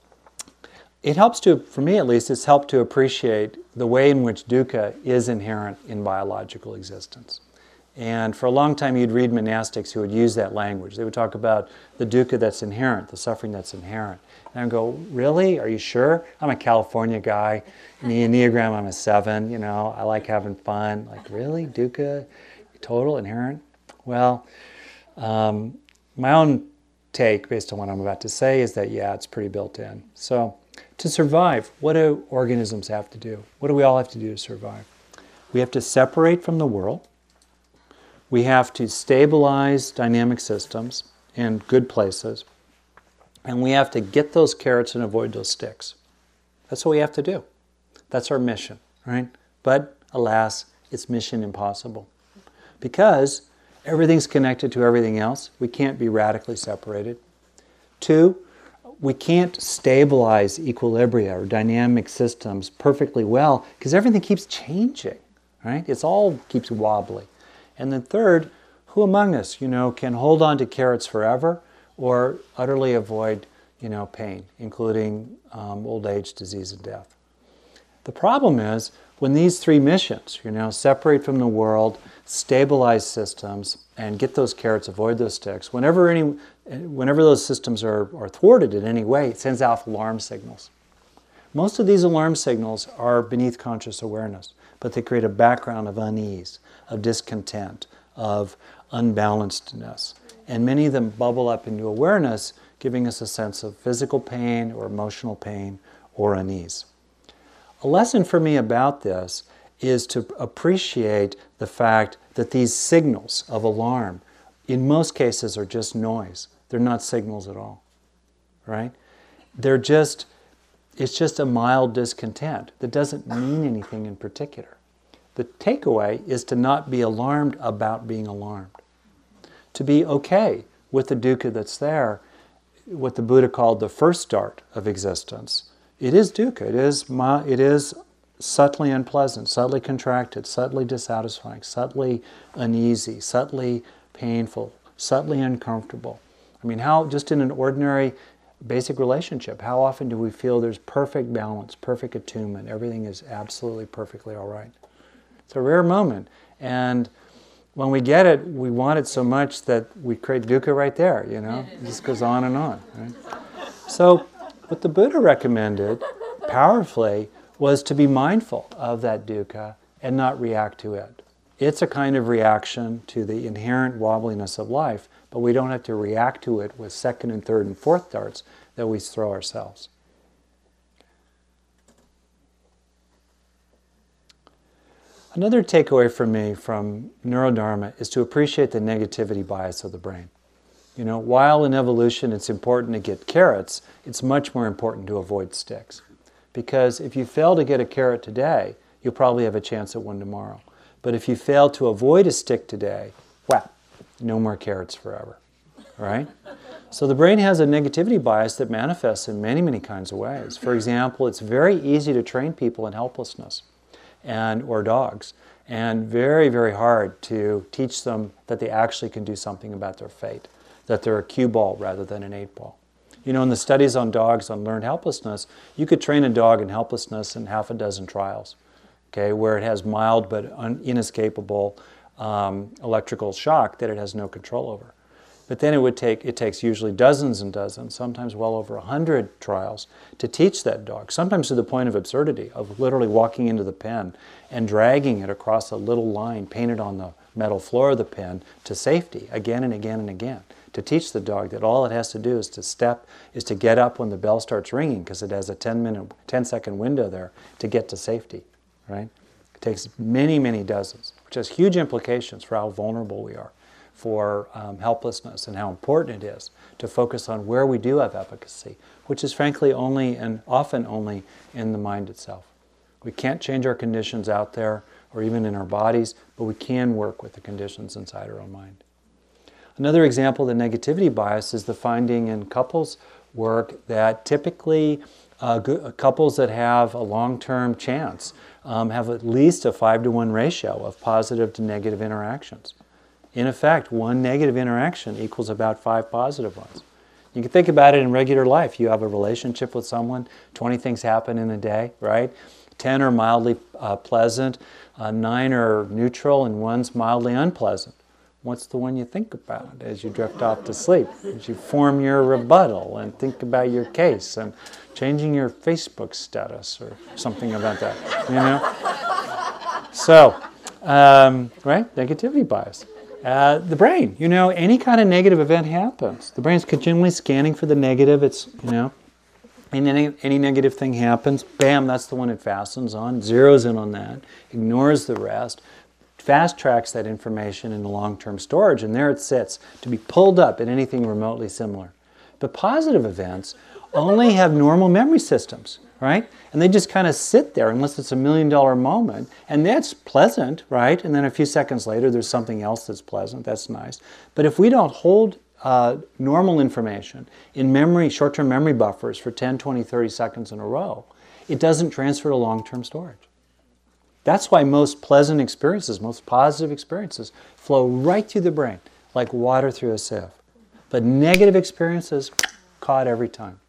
it helps to, for me at least, it's helped to appreciate the way in which dukkha is inherent in biological existence. And for a long time you'd read monastics who would use that language. They would talk about the dukkha that's inherent, the suffering that's inherent. And I'd go, really? Are you sure? I'm a California guy. In the Enneagram, I'm a seven. You know, I like having fun. Like, really? Dukkha? Total, inherent? Well, um, my own take, based on what I'm about to say, is that, yeah, it's pretty built in. So, to survive, what do organisms have to do? What do we all have to do to survive? We have to separate from the world. We have to stabilize dynamic systems in good places. And we have to get those carrots and avoid those sticks. That's what we have to do. That's our mission, right? But, alas, it's mission impossible. Because everything's connected to everything else. We can't be radically separated. Two, we can't stabilize equilibria or dynamic systems perfectly well because everything keeps changing, right? It's all keeps wobbly. And then third, who among us, you know, can hold on to carrots forever or utterly avoid, you know, pain, including um, old age, disease, and death? The problem is when these three missions, you know, separate from the world, stabilize systems, and get those carrots, avoid those sticks, whenever any, whenever those systems are, are thwarted in any way, it sends out alarm signals. Most of these alarm signals are beneath conscious awareness, but they create a background of unease, of discontent, of unbalancedness. And many of them bubble up into awareness, giving us a sense of physical pain or emotional pain or unease. A lesson for me about this is to appreciate the fact that these signals of alarm, in most cases, are just noise. They're not signals at all, right? They're just, it's just a mild discontent that doesn't mean anything in particular. The takeaway is to not be alarmed about being alarmed. To be okay with the dukkha that's there, what the Buddha called the first start of existence. It is dukkha, it is, it is subtly unpleasant, subtly contracted, subtly dissatisfying, subtly uneasy, subtly painful, subtly uncomfortable. I mean, how, just in an ordinary basic relationship, how often do we feel there's perfect balance, perfect attunement, everything is absolutely perfectly all right? It's a rare moment, and when we get it, we want it so much that we create dukkha right there, you know? It just goes on and on, right? So, what the Buddha recommended, powerfully, was to be mindful of that dukkha and not react to it. It's a kind of reaction to the inherent wobbliness of life, but we don't have to react to it with second and third and fourth darts that we throw ourselves. Another takeaway for me from Neurodharma is to appreciate the negativity bias of the brain. You know, while in evolution it's important to get carrots, it's much more important to avoid sticks. Because if you fail to get a carrot today, you'll probably have a chance at one tomorrow. But if you fail to avoid a stick today, wow, no more carrots forever, right? So the brain has a negativity bias that manifests in many, many kinds of ways. For example, it's very easy to train people in helplessness and or dogs, and very, very hard to teach them that they actually can do something about their fate, that they're a cue ball rather than an eight ball. You know, in the studies on dogs on learned helplessness, you could train a dog in helplessness in half a dozen trials, okay, where it has mild but un- inescapable um, electrical shock that it has no control over. But then it would take, it takes usually dozens and dozens, sometimes well over a hundred trials to teach that dog, sometimes to the point of absurdity, of literally walking into the pen and dragging it across a little line painted on the metal floor of the pen to safety again and again and again. To teach the dog that all it has to do is to step, is to get up when the bell starts ringing, because it has a ten minute, ten second window there to get to safety, right? It takes many, many dozens, which has huge implications for how vulnerable we are, for um, helplessness, and how important it is to focus on where we do have efficacy, which is frankly only and often only in the mind itself. We can't change our conditions out there or even in our bodies, but we can work with the conditions inside our own mind. Another example of the negativity bias is the finding in couples work that typically uh, g- couples that have a long-term chance um, have at least a five to one ratio of positive to negative interactions. In effect, one negative interaction equals about five positive ones. You can think about it in regular life. You have a relationship with someone, twenty things happen in a day, right? ten are mildly uh, pleasant, uh, nine are neutral, and one's mildly unpleasant. What's the one you think about as you drift off to sleep? As you form your rebuttal and think about your case and changing your Facebook status or something about that, you know? So, um, right, negativity bias. Uh, the brain, you know, any kind of negative event happens. The brain's continually scanning for the negative. It's, you know, and any, any negative thing happens, bam, that's the one it fastens on, zeroes in on that, ignores the rest, fast tracks that information into long-term storage, and there it sits to be pulled up in anything remotely similar. But positive events only have normal memory systems, right? And they just kind of sit there unless it's a million-dollar moment, and that's pleasant, right? And then a few seconds later, there's something else that's pleasant. That's nice. But if we don't hold uh, normal information in memory, short-term memory buffers for ten, twenty, thirty seconds in a row, it doesn't transfer to long-term storage. That's why most pleasant experiences, most positive experiences, flow right through the brain, like water through a sieve. But negative experiences, caught every time.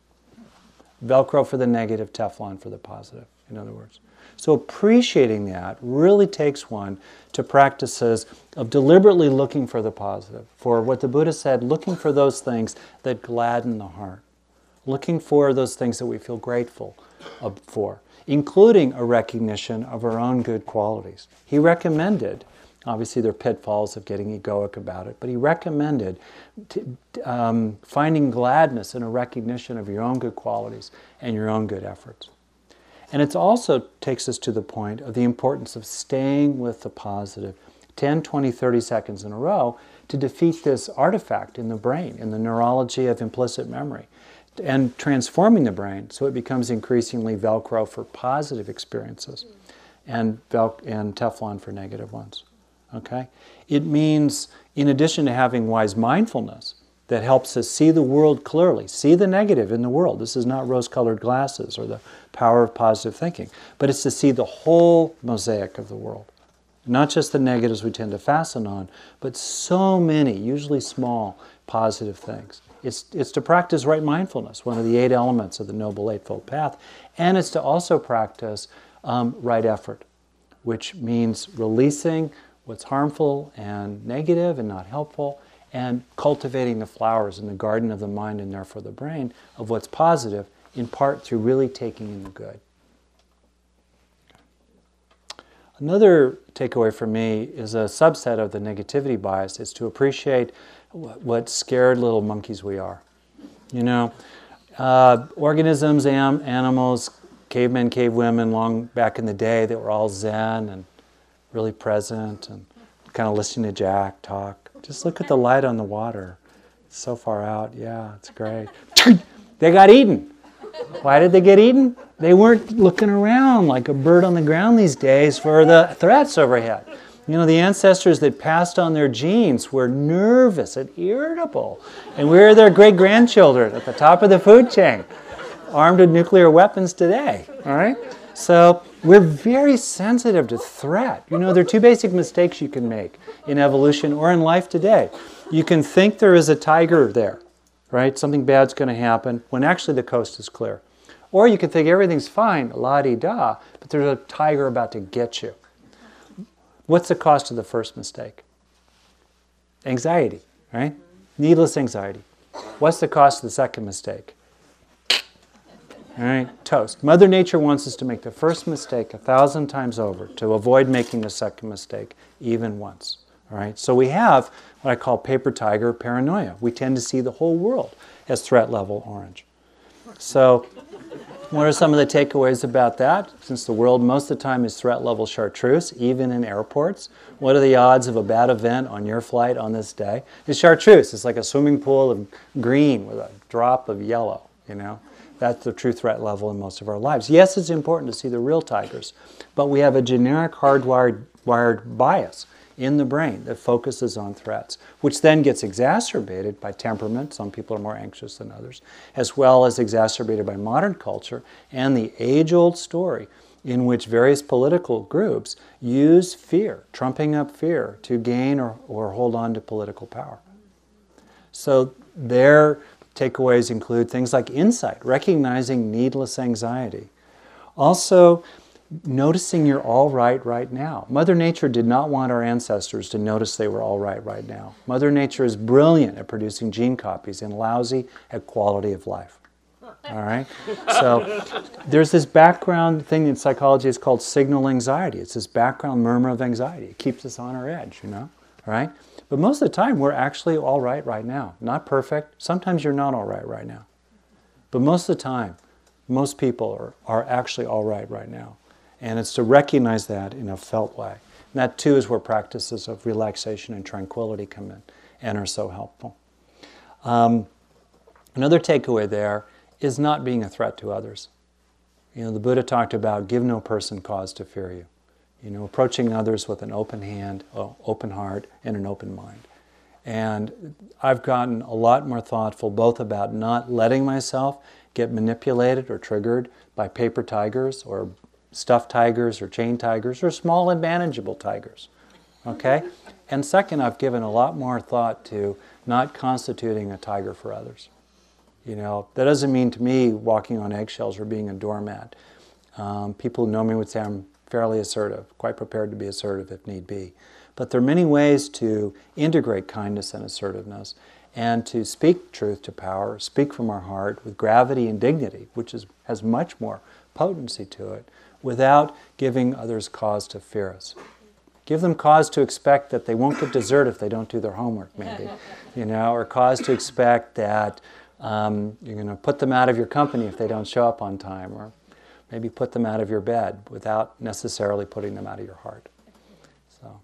Velcro for the negative, Teflon for the positive, in other words. So appreciating that really takes one to practices of deliberately looking for the positive, for what the Buddha said, looking for those things that gladden the heart, looking for those things that we feel grateful for, including a recognition of our own good qualities. He recommended, obviously there are pitfalls of getting egoic about it, but he recommended to, um, finding gladness in a recognition of your own good qualities and your own good efforts. And it also takes us to the point of the importance of staying with the positive ten, twenty, thirty seconds in a row to defeat this artifact in the brain, in the neurology of implicit memory, and transforming the brain so it becomes increasingly Velcro for positive experiences and, Vel- and Teflon for negative ones. Okay? It means, in addition to having wise mindfulness that helps us see the world clearly, see the negative in the world. This is not rose-colored glasses or the power of positive thinking, but it's to see the whole mosaic of the world. Not just the negatives we tend to fasten on, but so many, usually small, positive things. It's, it's to practice right mindfulness, one of the eight elements of the Noble Eightfold Path, and it's to also practice um, right effort, which means releasing what's harmful and negative and not helpful, and cultivating the flowers in the garden of the mind and therefore the brain of what's positive, in part through really taking in the good. Another takeaway for me is a subset of the negativity bias is to appreciate what scared little monkeys we are. You know, uh, organisms, am, animals, cavemen, cavewomen, long back in the day, that were all zen and really present and kind of listening to Jack talk. Just look at the light on the water. It's so far out. Yeah, it's great. They got eaten. Why did they get eaten? They weren't looking around like a bird on the ground these days for the threats overhead. You know, the ancestors that passed on their genes were nervous and irritable. And we're their great-grandchildren at the top of the food chain, armed with nuclear weapons today. All right? So we're very sensitive to threat. You know, there are two basic mistakes you can make in evolution or in life today. You can think there is a tiger there, right? Something bad's going to happen when actually the coast is clear. Or you can think everything's fine, la-di-da, but there's a tiger about to get you. What's the cost of the first mistake? Anxiety, right? Needless anxiety. What's the cost of the second mistake? All right, toast. Mother Nature wants us to make the first mistake a thousand times over to avoid making the second mistake even once. All right, so we have what I call paper tiger paranoia. We tend to see the whole world as threat level orange. So What are some of the takeaways about that? Since the world most of the time is threat level chartreuse, even in airports, what are the odds of a bad event on your flight on this day? It's chartreuse. It's like a swimming pool of green with a drop of yellow, you know? That's the true threat level in most of our lives. Yes, it's important to see the real tigers, but we have a generic hardwired wired bias in the brain that focuses on threats, which then gets exacerbated by temperament. Some people are more anxious than others, as well as exacerbated by modern culture and the age-old story in which various political groups use fear, trumping up fear, to gain or, or hold on to political power. So their takeaways include things like insight, recognizing needless anxiety. Also, noticing you're all right right now. Mother Nature did not want our ancestors to notice they were all right right now. Mother Nature is brilliant at producing gene copies and lousy at quality of life. All right? So there's this background thing in psychology is called signal anxiety. It's this background murmur of anxiety. It keeps us on our edge, you know? All right? But most of the time, we're actually all right right now. Not perfect. Sometimes you're not all right right now. But most of the time, most people are, are actually all right right now. And it's to recognize that in a felt way. And that, too, is where practices of relaxation and tranquility come in and are so helpful. Um, another takeaway there is not being a threat to others. You know, the Buddha talked about give no person cause to fear you. You know, approaching others with an open hand, open heart, and an open mind. And I've gotten a lot more thoughtful both about not letting myself get manipulated or triggered by paper tigers or stuffed tigers or chain tigers or small and manageable tigers, okay? And second, I've given a lot more thought to not constituting a tiger for others. You know, that doesn't mean to me walking on eggshells or being a doormat. Um, people who know me would say I'm fairly assertive, quite prepared to be assertive if need be. But there are many ways to integrate kindness and assertiveness and to speak truth to power, speak from our heart with gravity and dignity, which is, has much more potency to it, without giving others cause to fear us. Give them cause to expect that they won't get dessert if they don't do their homework, maybe, you know, or cause to expect that um, you're going to put them out of your company if they don't show up on time, or maybe put them out of your bed without necessarily putting them out of your heart. So,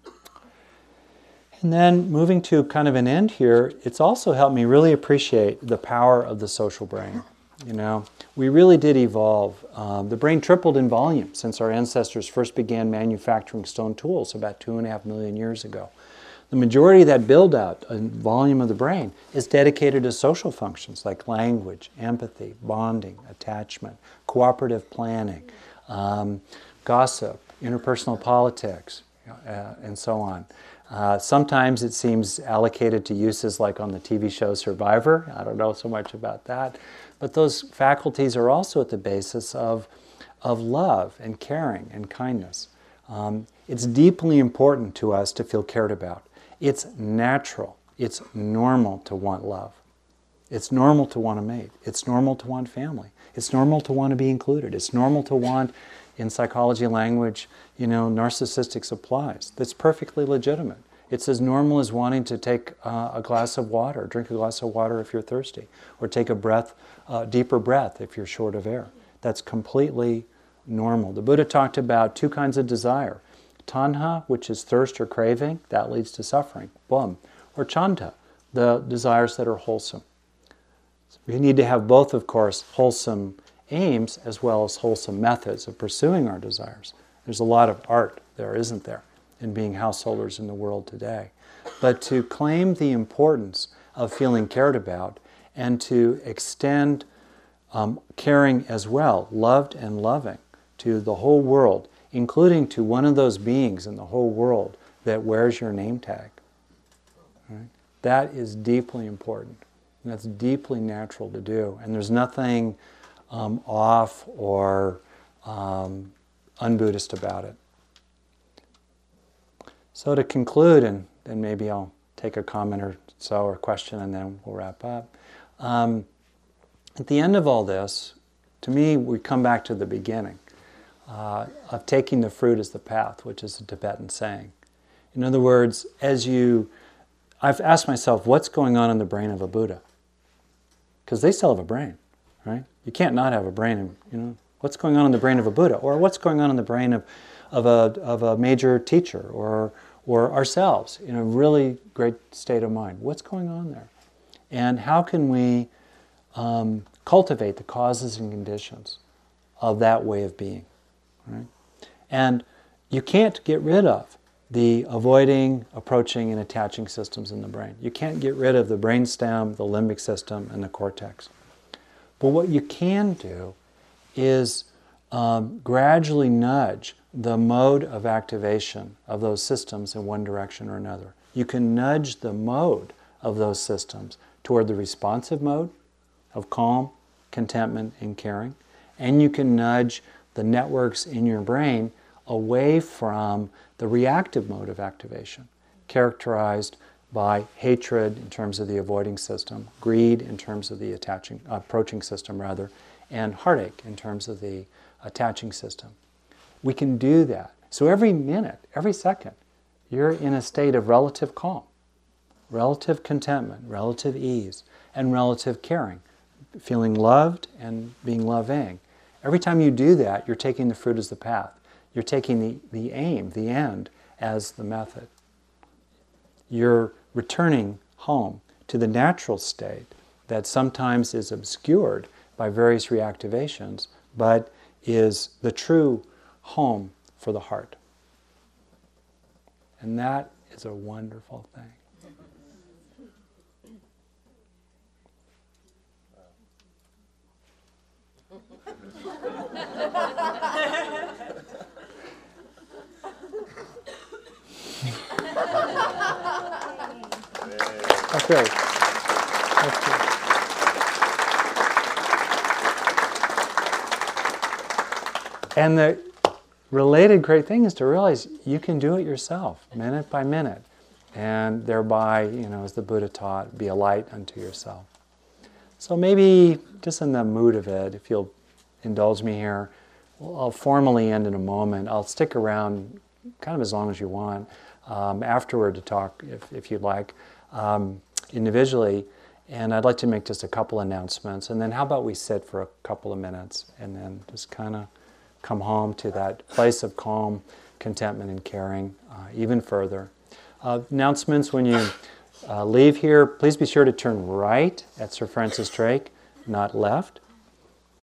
and then moving to kind of an end here, it's also helped me really appreciate the power of the social brain. You know, we really did evolve. Um, the brain tripled in volume since our ancestors first began manufacturing stone tools about two and a half million years ago. The majority of that build-out and volume of the brain is dedicated to social functions like language, empathy, bonding, attachment, cooperative planning, um, gossip, interpersonal politics, uh, and so on. Uh, sometimes it seems allocated to uses like on the T V show Survivor. I don't know so much about that. But those faculties are also at the basis of, of love and caring and kindness. Um, it's deeply important to us to feel cared about. It's natural. It's normal to want love. It's normal to want a mate. It's normal to want family. It's normal to want to be included. It's normal to want, in psychology language, you know, narcissistic supplies. That's perfectly legitimate. It's as normal as wanting to take uh, a glass of water, drink a glass of water if you're thirsty, or take a breath, uh, deeper breath if you're short of air. That's completely normal. The Buddha talked about two kinds of desire. Tanha, which is thirst or craving, that leads to suffering, boom. Or chanta, the desires that are wholesome. So we need to have both, of course, wholesome aims as well as wholesome methods of pursuing our desires. There's a lot of art there, isn't there, in being householders in the world today. But to claim the importance of feeling cared about and to extend um, caring as well, loved and loving, to the whole world, including to one of those beings in the whole world that wears your name tag. Right? That is deeply important. And that's deeply natural to do. And there's nothing um, off or um, un-Buddhist about it. So to conclude, and then maybe I'll take a comment or so or question and then we'll wrap up. Um, at the end of all this, to me, we come back to the beginning uh, of taking the fruit as the path, which is a Tibetan saying. In other words, as you, I've asked myself, what's going on in the brain of a Buddha? Because they still have a brain, right? You can't not have a brain. You know, what's going on in the brain of a Buddha, or what's going on in the brain of, of a of a major teacher, or or ourselves in a really great state of mind. What's going on there, and how can we um, cultivate the causes and conditions of that way of being, right? And you can't get rid of the avoiding, approaching, and attaching systems in the brain. You can't get rid of the brainstem, the limbic system, and the cortex. But what you can do is um, gradually nudge the mode of activation of those systems in one direction or another. You can nudge the mode of those systems toward the responsive mode of calm, contentment, and caring. And you can nudge the networks in your brain away from the reactive mode of activation, characterized by hatred in terms of the avoiding system, greed in terms of the attaching, uh, approaching system rather, and heartache in terms of the attaching system. We can do that. So every minute, every second, you're in a state of relative calm, relative contentment, relative ease, and relative caring, feeling loved and being loving. Every time you do that, you're taking the fruit as the path. You're taking the, the aim, the end, as the method. You're returning home to the natural state that sometimes is obscured by various reactivations, but is the true home for the heart. And that is a wonderful thing. That's great. That's great. And the related great thing is to realize you can do it yourself, minute by minute, and thereby, you know, as the Buddha taught, be a light unto yourself. So maybe, just in the mood of it, if you'll indulge me here, well, I'll formally end in a moment. I'll stick around kind of as long as you want um, afterward to talk, if, if you'd like, um, individually. And I'd like to make just a couple announcements. And then how about we sit for a couple of minutes and then just kind of come home to that place of calm, contentment, and caring uh, even further. Uh, announcements: when you uh, leave here, please be sure to turn right at Sir Francis Drake, not left.